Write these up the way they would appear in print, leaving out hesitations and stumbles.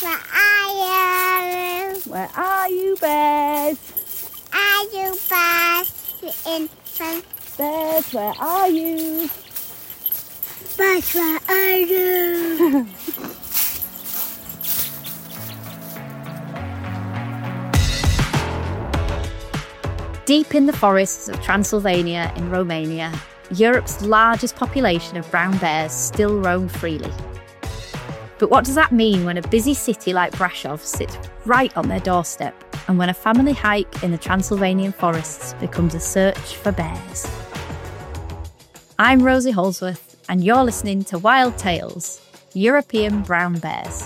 where are you? Where are you, bears? Are you bears in front? Bears, where are you? Bears, where are you? Deep in the forests of Transylvania in Romania, Europe's largest population of brown bears still roam freely. But what does that mean when a busy city like Brasov sits right on their doorstep, and when a family hike in the Transylvanian forests becomes a search for bears? I'm Rosie Holsworth, and you're listening to Wild Tales, European Brown Bears.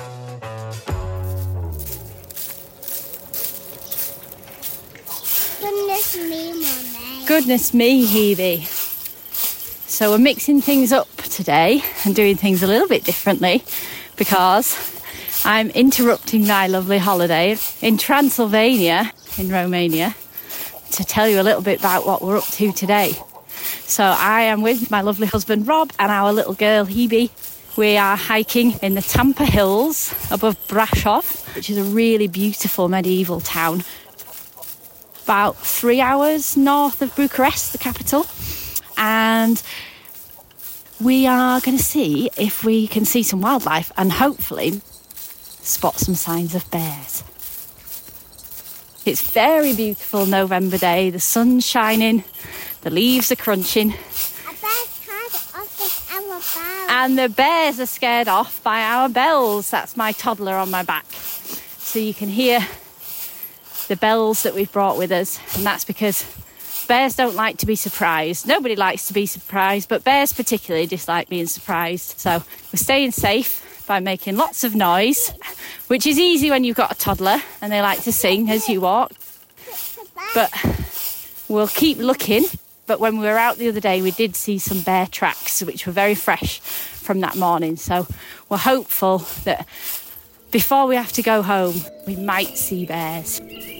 Goodness me, Mummy. Goodness me, Hebe. So we're mixing things up today and doing things a little bit differently because I'm interrupting my lovely holiday in Transylvania in Romania to tell you a little bit about what we're up to today. So I am with my lovely husband Rob and our little girl Hebe. We are hiking in the Tampa Hills above Brasov, which is a really beautiful medieval town, about 3 hours north of Bucharest, the capital. And we are going to see if we can see some wildlife and hopefully spot some signs of bears. It's very beautiful November day. The sun's shining, the leaves are crunching. A bear's scared off our bells. And the bears are scared off by our bells. That's my toddler on my back. So you can hear the bells that we've brought with us, and that's because bears don't like to be surprised. Nobody likes to be surprised, but bears particularly dislike being surprised. So we're staying safe by making lots of noise, which is easy when you've got a toddler and they like to sing as you walk. But we'll keep looking. But when we were out the other day, we did see some bear tracks, which were very fresh from that morning. So we're hopeful that before we have to go home, we might see bears.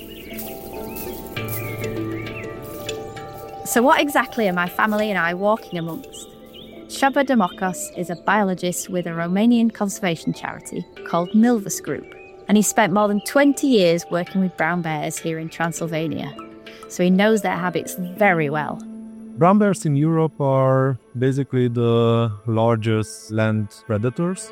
So what exactly are my family and I walking amongst? Csaba Domokos is a biologist with a Romanian conservation charity called Milvus Group, and he spent more than 20 years working with brown bears here in Transylvania, so he knows their habits very well. Brown bears in Europe are basically the largest land predators.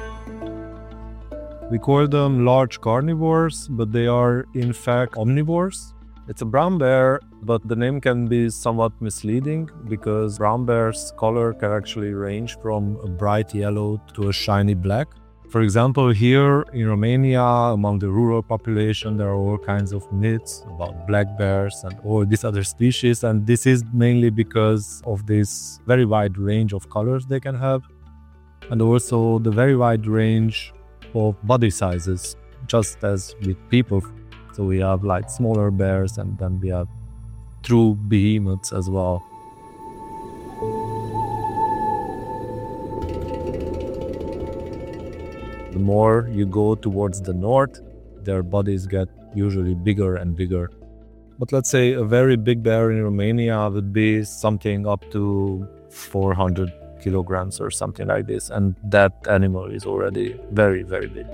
We call them large carnivores, but they are in fact omnivores. It's a brown bear, but the name can be somewhat misleading because brown bear's color can actually range from a bright yellow to a shiny black. For example, here in Romania, among the rural population, there are all kinds of myths about black bears and all these other species, and this is mainly because of this very wide range of colors they can have, and also the very wide range of body sizes, just as with people. So we have like smaller bears and then we have true behemoths as well. The more you go towards the north, their bodies get usually bigger and bigger. But let's say a very big bear in Romania would be something up to 400 kilograms or something like this. And that animal is already very, very big.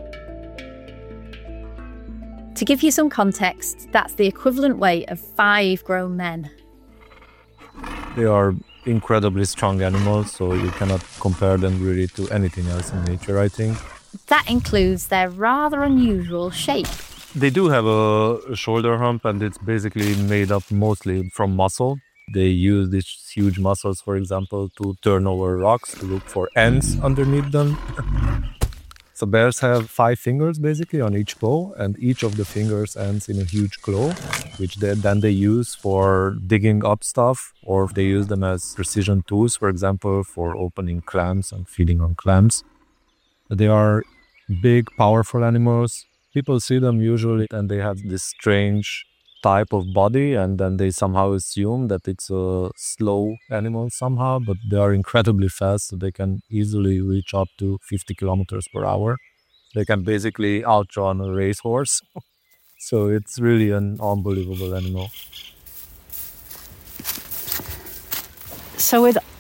To give you some context, that's the equivalent weight of 5 grown men. They are incredibly strong animals, so you cannot compare them really to anything else in nature, I think. That includes their rather unusual shape. They do have a shoulder hump, and it's basically made up mostly from muscle. They use these huge muscles, for example, to turn over rocks, to look for ants underneath them. So bears have 5 fingers basically on each paw, and each of the fingers ends in a huge claw, which they use for digging up stuff, or they use them as precision tools, for example, for opening clams and feeding on clams. They are big, powerful animals. People see them usually and they have this strange type of body, and then they somehow assume that it's a slow animal somehow, but they are incredibly fast, so they can easily reach up to 50 kilometers per hour. They can basically outrun a racehorse. So it's really an unbelievable animal. So with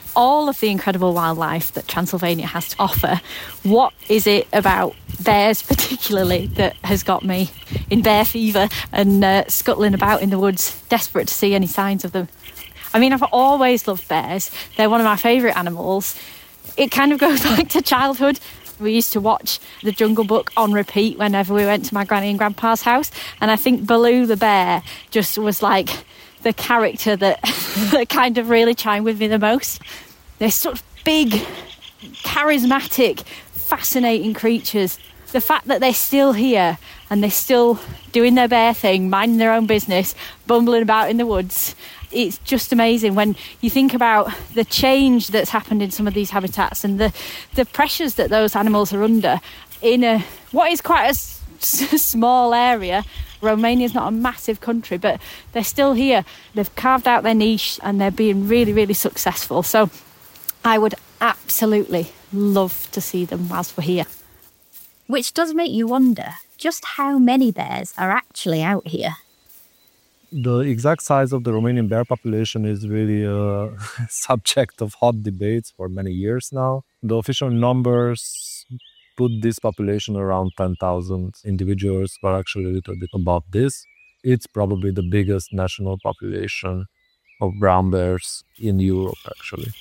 all of the incredible wildlife that Transylvania has to offer, what is it about bears particularly that has got me in bear fever and scuttling about in the woods, desperate to see any signs of them? I mean, I've always loved bears. They're one of my favourite animals. It kind of goes back to childhood. We used to watch The Jungle Book on repeat whenever we went to my granny and grandpa's house. And I think Baloo the bear just was like the character that, that kind of really chimed with me the most. They're such big, charismatic, fascinating creatures. The fact that they're still here and they're still doing their bear thing, minding their own business, bumbling about in the woods, it's just amazing when you think about the change that's happened in some of these habitats and the pressures that those animals are under in what is quite a small area. Romania's not a massive country, but they're still here. They've carved out their niche and they're being really, really successful. So I would absolutely love to see them whilst we're here. Which does make you wonder just how many bears are actually out here. The exact size of the Romanian bear population is really a subject of hot debates for many years now. The official numbers put this population around 10,000 individuals, but actually a little bit above this. It's probably the biggest national population of brown bears in Europe, actually.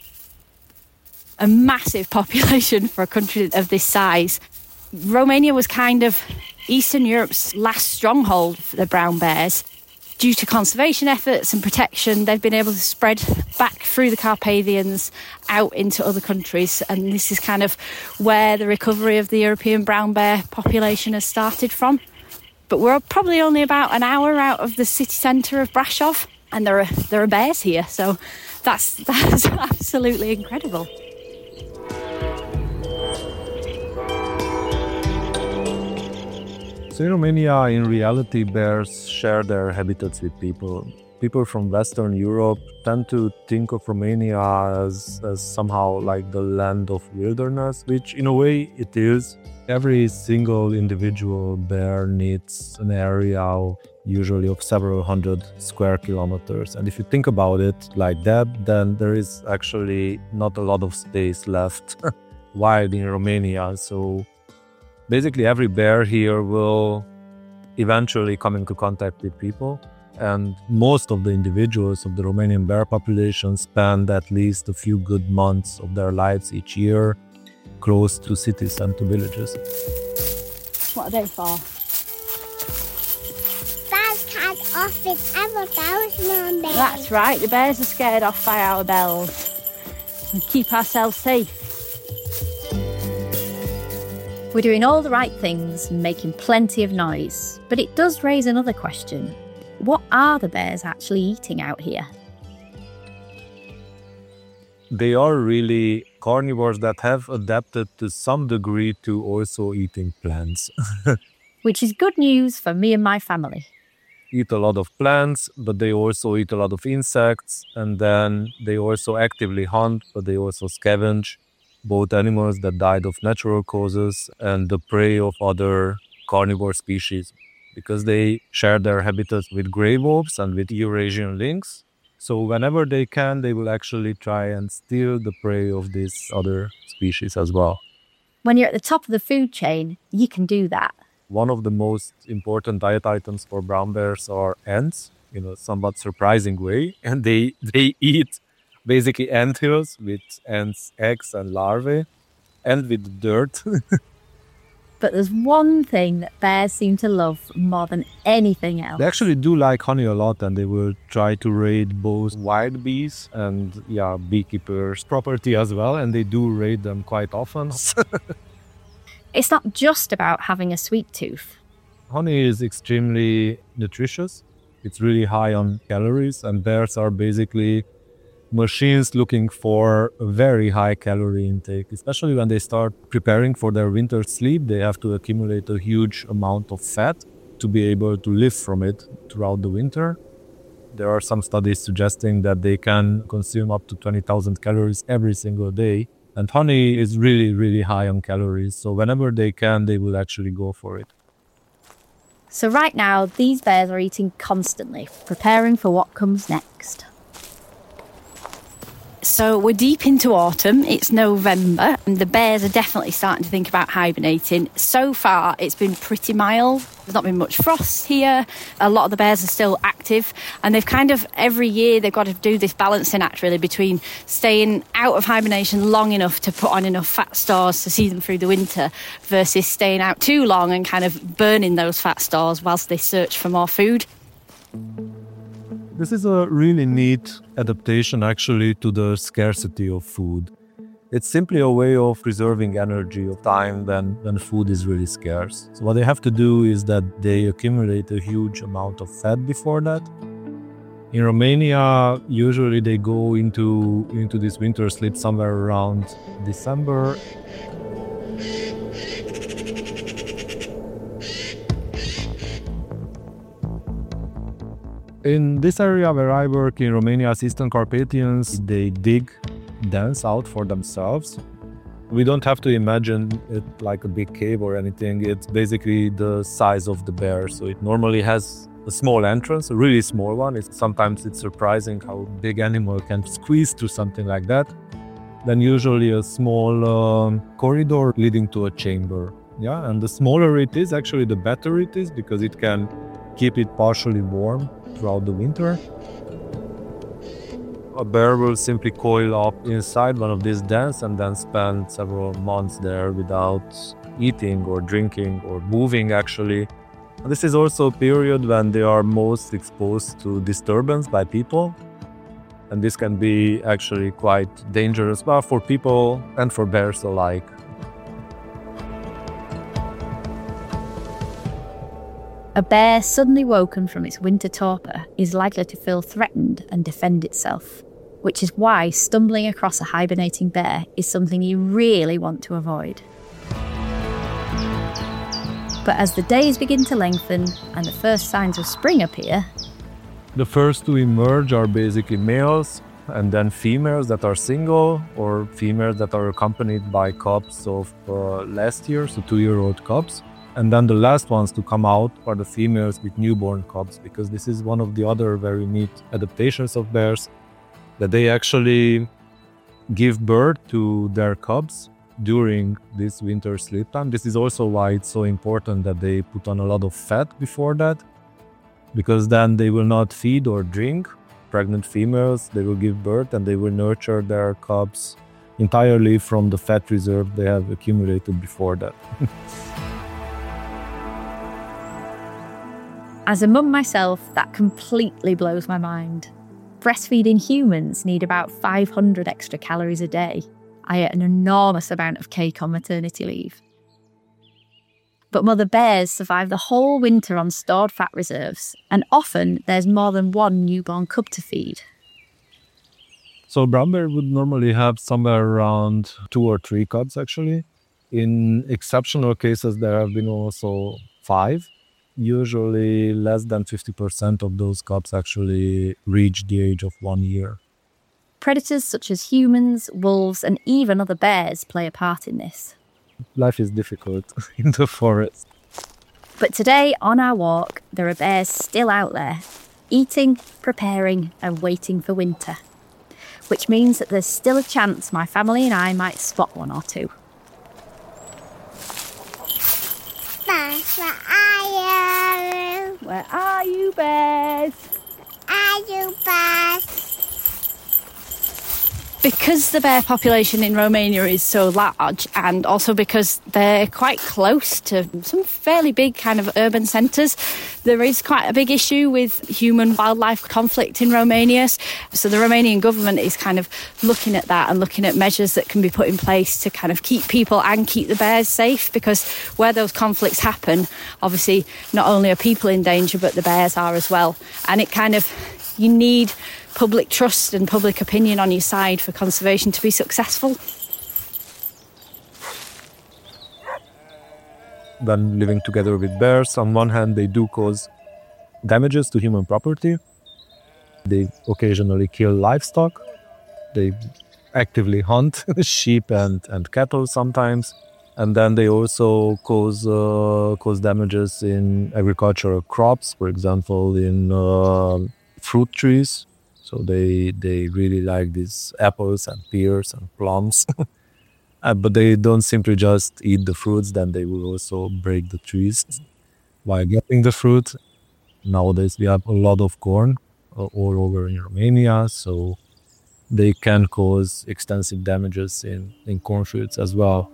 A massive population for a country of this size. Romania was kind of Eastern Europe's last stronghold for the brown bears. Due to conservation efforts and protection, they've been able to spread back through the Carpathians out into other countries. And this is kind of where the recovery of the European brown bear population has started from. But we're probably only about an hour out of the city centre of Brașov, and there are bears here. So that's absolutely incredible. So in Romania, in reality, bears share their habitats with people. People from Western Europe tend to think of Romania as somehow like the land of wilderness, which in a way it is. Every single individual bear needs an area usually of several hundred square kilometers. And if you think about it like that, then there is actually not a lot of space left wild in Romania. So basically, every bear here will eventually come into contact with people, and most of the individuals of the Romanian bear population spend at least a few good months of their lives each year close to cities and to villages. What are they for? Bears can't off with our bells, Mummy. That's right, the bears are scared off by our bells. We keep ourselves safe. We're doing all the right things and making plenty of noise, but it does raise another question. What are the bears actually eating out here? They are really carnivores that have adapted to some degree to also eating plants. Which is good news for me and my family. Eat a lot of plants, but they also eat a lot of insects, and then they also actively hunt, but they also scavenge both animals that died of natural causes and the prey of other carnivore species, because they share their habitats with grey wolves and with Eurasian lynx. So whenever they can, they will actually try and steal the prey of these other species as well. When you're at the top of the food chain, you can do that. One of the most important diet items for brown bears are ants, in a somewhat surprising way. And they eat basically ant hills with ants' eggs and larvae, and with dirt. But there's one thing that bears seem to love more than anything else. They actually do like honey a lot, and they will try to raid both wild bees and beekeepers' property as well, and they do raid them quite often. It's not just about having a sweet tooth. Honey is extremely nutritious. It's really high on calories, and bears are basically machines looking for a very high calorie intake. Especially when they start preparing for their winter sleep, they have to accumulate a huge amount of fat to be able to live from it throughout the winter. There are some studies suggesting that they can consume up to 20,000 calories every single day. And honey is really, really high on calories. So whenever they can, they will actually go for it. So right now, these bears are eating constantly, preparing for what comes next. So we're deep into autumn, it's November, and the bears are definitely starting to think about hibernating. So far, it's been pretty mild. There's not been much frost here. A lot of the bears are still active, and they've kind of, every year, they've got to do this balancing act really between staying out of hibernation long enough to put on enough fat stores to see them through the winter versus staying out too long and kind of burning those fat stores whilst they search for more food. This is a really neat adaptation actually to the scarcity of food. It's simply a way of preserving energy of time when food is really scarce. So what they have to do is that they accumulate a huge amount of fat before that. In Romania, usually they go into this winter sleep somewhere around December. In this area where I work in Romania's Eastern Carpathians, they dig dens out for themselves. We don't have to imagine it like a big cave or anything. It's basically the size of the bear. So it normally has a small entrance, a really small one. Sometimes it's surprising how a big animal can squeeze through something like that. Then usually a small corridor leading to a chamber. Yeah, and the smaller it is, actually the better it is, because it can keep it partially warm throughout the winter. A bear will simply coil up inside one of these dens and then spend several months there without eating or drinking or moving actually. This is also a period when they are most exposed to disturbance by people. And this can be actually quite dangerous, both for people and for bears alike. A bear suddenly woken from its winter torpor is likely to feel threatened and defend itself, which is why stumbling across a hibernating bear is something you really want to avoid. But as the days begin to lengthen and the first signs of spring appear, the first to emerge are basically males, and then females that are single, or females that are accompanied by cubs of last year, so 2-year-old cubs. And then the last ones to come out are the females with newborn cubs, because this is one of the other very neat adaptations of bears, that they actually give birth to their cubs during this winter sleep time. This is also why it's so important that they put on a lot of fat before that, because then they will not feed or drink. Pregnant females, they will give birth and they will nurture their cubs entirely from the fat reserve they have accumulated before that. As a mum myself, that completely blows my mind. Breastfeeding humans need about 500 extra calories a day. I eat an enormous amount of cake on maternity leave. But mother bears survive the whole winter on stored fat reserves, and often there's more than one newborn cub to feed. So brown bear would normally have somewhere around 2 or 3 cubs actually. In exceptional cases, there have been also 5. Usually less than 50% of those cubs actually reach the age of 1 year. Predators such as humans, wolves, and even other bears play a part in this. Life is difficult in the forest. But today, on our walk, there are bears still out there, eating, preparing, and waiting for winter. Which means that there's still a chance my family and I might spot one or two. Where are you? Where are you, bears? Are you bears? Because the bear population in Romania is so large, and also because they're quite close to some fairly big kind of urban centres, there is quite a big issue with human-wildlife conflict in Romania. So the Romanian government is kind of looking at that and looking at measures that can be put in place to kind of keep people and keep the bears safe, because where those conflicts happen, obviously not only are people in danger, but the bears are as well. And it kind of, you need public trust and public opinion on your side for conservation to be successful. When living together with bears, on one hand, they do cause damages to human property. They occasionally kill livestock. They actively hunt sheep and cattle sometimes. And then they also cause damages in agricultural crops, for example, in fruit trees. So they really like these apples and pears and plums. But they don't simply just eat the fruits, then they will also break the trees while getting the fruit. Nowadays we have a lot of corn all over in Romania, so they can cause extensive damages in cornfields as well.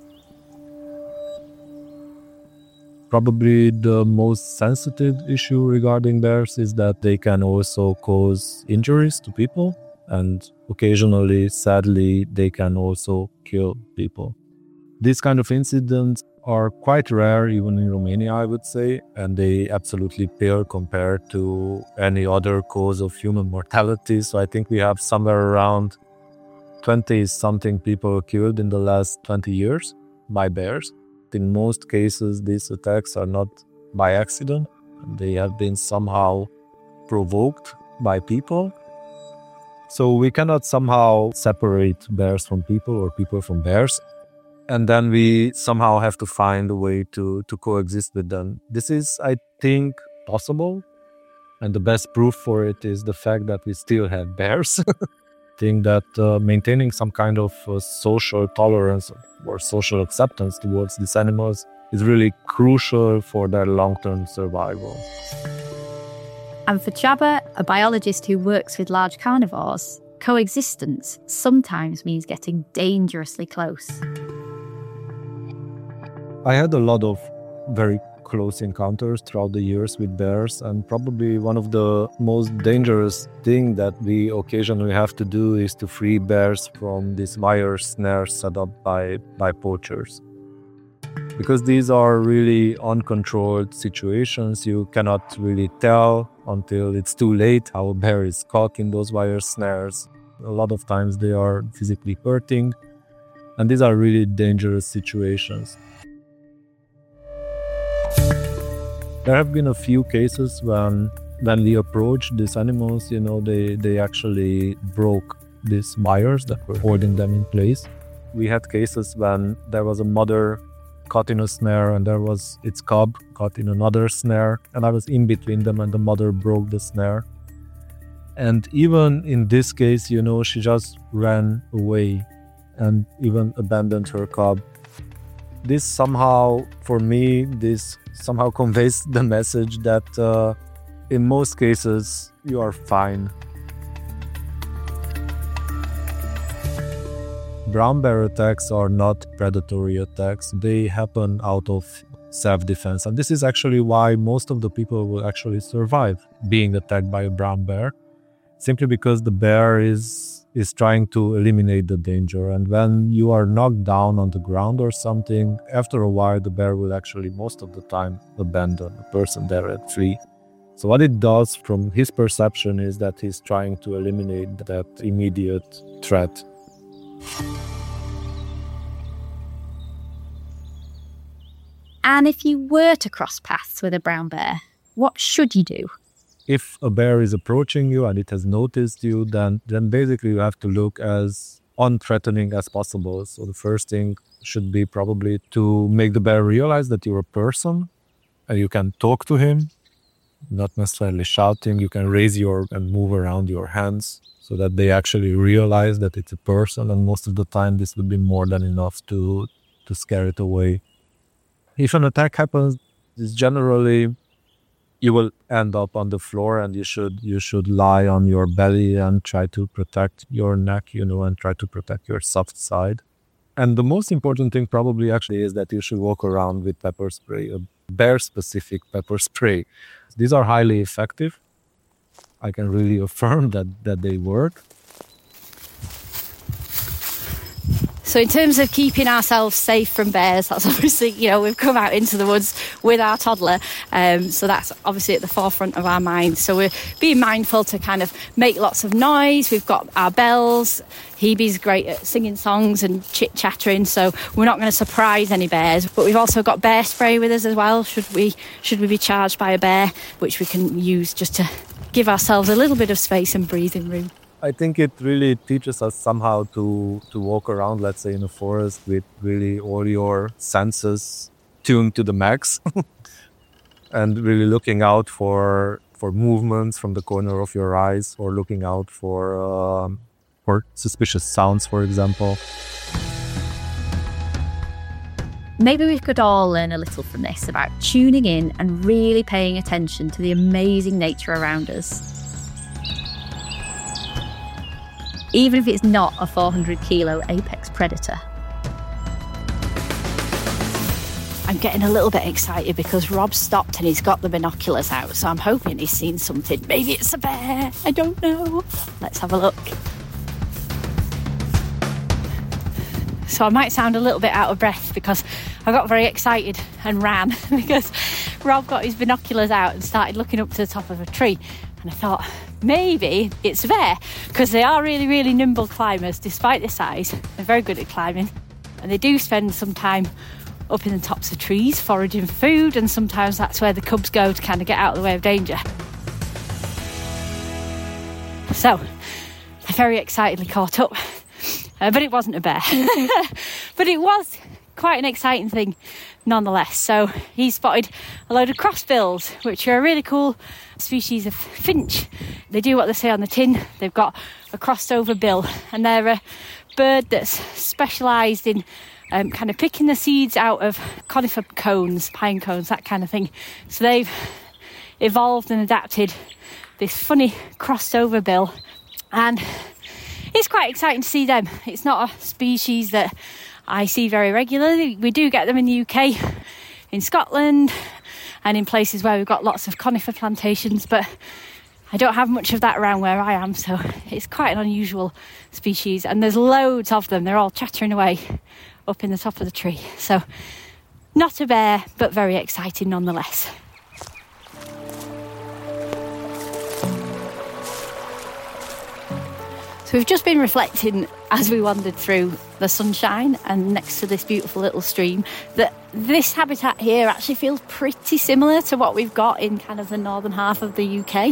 Probably the most sensitive issue regarding bears is that they can also cause injuries to people, and occasionally, sadly, they can also kill people. These kind of incidents are quite rare even in Romania, I would say, and they absolutely pale compared to any other cause of human mortality. So I think we have somewhere around 20-something people killed in the last 20 years by bears. In most cases, these attacks are not by accident. They have been somehow provoked by people. So we cannot somehow separate bears from people or people from bears. And then we somehow have to find a way to coexist with them. This is, I think, possible. And the best proof for it is the fact that we still have bears. I think that maintaining some kind of social tolerance or social acceptance towards these animals is really crucial for their long-term survival. And for Csaba, a biologist who works with large carnivores, coexistence sometimes means getting dangerously close. I had a lot of very close encounters throughout the years with bears, and probably one of the most dangerous thing that we occasionally have to do is to free bears from these wire snares set up by poachers. Because these are really uncontrolled situations, you cannot really tell until it's too late how a bear is caught in those wire snares. A lot of times they are physically hurting, and these are really dangerous situations. There have been a few cases when we approached these animals, they actually broke these wires that were holding them in place. We had cases when there was a mother caught in a snare and there was its cub caught in another snare, and I was in between them and the mother broke the snare. And even in this case, she just ran away and even abandoned her cub. This somehow, for me, conveys the message that in most cases you are fine. Brown bear attacks are not predatory attacks. They happen out of self-defense. And this is actually why most of the people will actually survive being attacked by a brown bear, simply because the bear is trying to eliminate the danger. And when you are knocked down on the ground or something, after a while the bear will actually most of the time abandon the person there and flee. So what it does from his perception is that he's trying to eliminate that immediate threat. And if you were to cross paths with a brown bear, what should you do? If a bear is approaching you and it has noticed you, then basically you have to look as unthreatening as possible. So the first thing should be probably to make the bear realize that you're a person and you can talk to him, not necessarily shouting. You can raise and move around your hands so that they actually realize that it's a person, and most of the time this would be more than enough to scare it away. If an attack happens, it's generally you will end up on the floor, and you should lie on your belly and try to protect your neck, and try to protect your soft side. And the most important thing probably actually is that you should walk around with pepper spray, a bear-specific pepper spray. These are highly effective. I can really affirm that they work. So in terms of keeping ourselves safe from bears, that's obviously, we've come out into the woods with our toddler. So that's obviously at the forefront of our minds. So we're being mindful to kind of make lots of noise. We've got our bells. Hebe's great at singing songs and chit-chattering, so we're not going to surprise any bears. But we've also got bear spray with us as well, should we be charged by a bear, which we can use just to give ourselves a little bit of space and breathing room. I think it really teaches us somehow to walk around, let's say, in a forest with really all your senses tuned to the max and really looking out for for movements from the corner of your eyes, or looking out for suspicious sounds, for example. Maybe we could all learn a little from this about tuning in and really paying attention to the amazing nature around us. Even if it's not a 400-kilo apex predator. I'm getting a little bit excited because Rob stopped and he's got the binoculars out, so I'm hoping he's seen something. Maybe it's a bear, I don't know. Let's have a look. So I might sound a little bit out of breath because I got very excited and ran because Rob got his binoculars out and started looking up to the top of a tree. And I thought, maybe it's a bear, because they are really, really nimble climbers. Despite their size, they're very good at climbing. And they do spend some time up in the tops of trees foraging for food, and sometimes that's where the cubs go to kind of get out of the way of danger. So I very excitedly caught up. But it wasn't a bear. But it was quite an exciting thing nonetheless. So he spotted a load of crossbills, which are a really cool species of finch. They do what they say on the tin. They've got a crossed over bill, and they're a bird that's specialised in kind of picking the seeds out of conifer cones, pine cones, that kind of thing. So they've evolved and adapted this funny crossed over bill, and it's quite exciting to see them. It's not a species that I see very regularly. We do get them in the UK, in Scotland, and in places where we've got lots of conifer plantations, but I don't have much of that around where I am, so it's quite an unusual species, and there's loads of them. They're all chattering away up in the top of the tree. So not a bear, but very exciting nonetheless. So we've just been reflecting as we wandered through the sunshine and next to this beautiful little stream that this habitat here actually feels pretty similar to what we've got in kind of the northern half of the UK.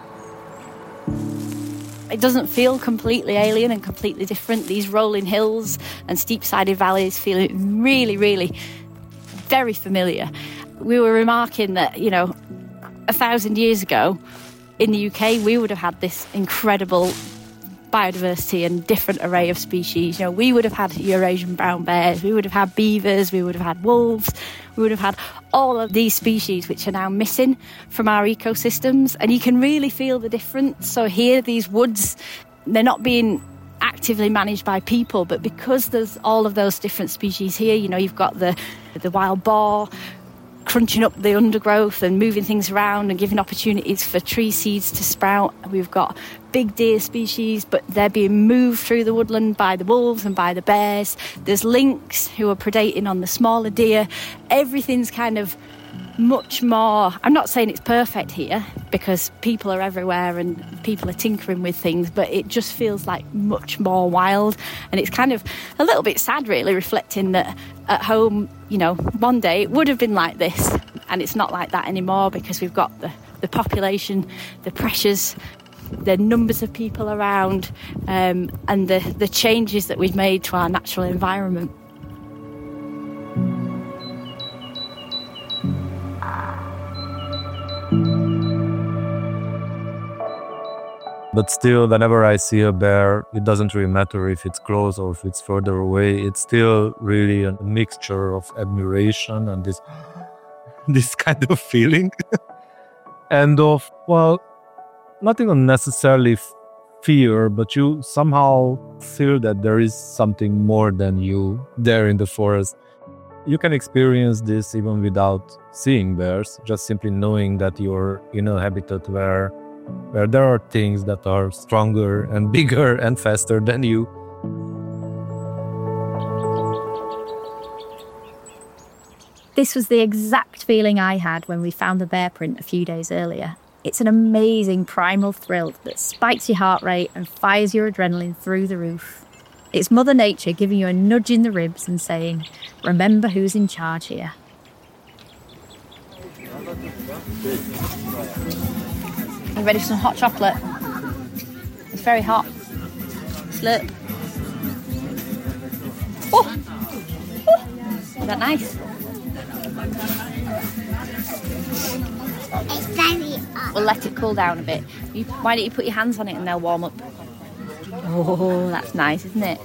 It doesn't feel completely alien and completely different. These rolling hills and steep-sided valleys feel really, really very familiar. We were remarking that, 1,000 years ago in the UK, we would have had this incredible biodiversity and different array of species. We would have had Eurasian brown bears, we would have had beavers, we would have had wolves, we would have had all of these species which are now missing from our ecosystems, and you can really feel the difference. So here, these woods, they're not being actively managed by people, but because there's all of those different species here, you've got the wild boar crunching up the undergrowth and moving things around and giving opportunities for tree seeds to sprout. We've got big deer species, but they're being moved through the woodland by the wolves and by the bears. There's lynx who are predating on the smaller deer. Everything's kind of much more... I'm not saying it's perfect here, because people are everywhere and people are tinkering with things, but it just feels like much more wild. And it's kind of a little bit sad, really, reflecting that at home, one day it would have been like this, and it's not like that anymore, because we've got the population, the pressures, the numbers of people around, and the changes that we've made to our natural environment. But still, whenever I see a bear, it doesn't really matter if it's close or if it's further away. It's still really a mixture of admiration and this kind of feeling. And of, not even necessarily fear, but you somehow feel that there is something more than you there in the forest. You can experience this even without seeing bears, just simply knowing that you're in a habitat where there are things that are stronger and bigger and faster than you. This was the exact feeling I had when we found the bear print a few days earlier. It's an amazing primal thrill that spikes your heart rate and fires your adrenaline through the roof. It's Mother Nature giving you a nudge in the ribs and saying, remember who's in charge here. You ready for some hot chocolate? It's very hot. Slurp. Oh! Is that nice? It's very hot. We'll let it cool down a bit. Why don't you put your hands on it and they'll warm up? Oh, that's nice, isn't it?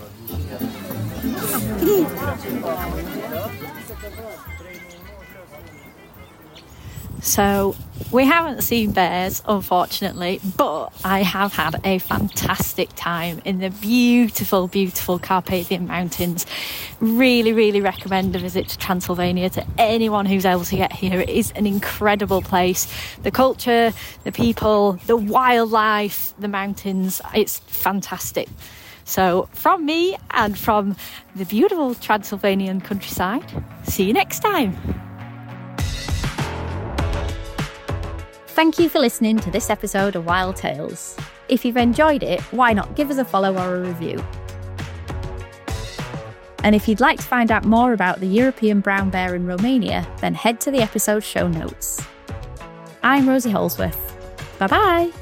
So, we haven't seen bears, unfortunately, but I have had a fantastic time in the beautiful, beautiful Carpathian Mountains. Really, really recommend a visit to Transylvania to anyone who's able to get here. It is an incredible place. The culture, the people, the wildlife, the mountains, it's fantastic. So, from me and from the beautiful Transylvanian countryside, see you next time. Thank you for listening to this episode of Wild Tales. If you've enjoyed it, why not give us a follow or a review? And if you'd like to find out more about the European brown bear in Romania, then head to the episode show notes. I'm Rosie Holsworth. Bye-bye!